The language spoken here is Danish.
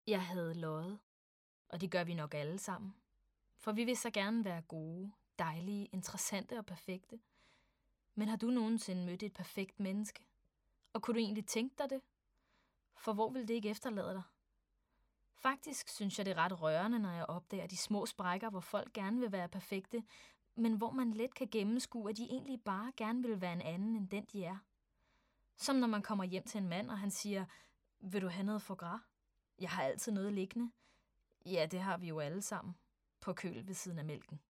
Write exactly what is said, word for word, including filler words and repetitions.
Jeg havde løjet, og det gør vi nok alle sammen. For vi vil så gerne være gode, dejlige, interessante og perfekte. Men har du nogensinde mødt et perfekt menneske? Og kunne du egentlig tænke dig det? For hvor vil det ikke efterlade dig? Faktisk synes jeg, det er ret rørende, når jeg opdager de små sprækker, hvor folk gerne vil være perfekte, men hvor man let kan gennemskue, at de egentlig bare gerne vil være en anden end den, de er. Som når man kommer hjem til en mand, og han siger, vil du have noget foie gras? Jeg har altid noget liggende. Ja, det har vi jo alle sammen. På køl ved siden af mælken.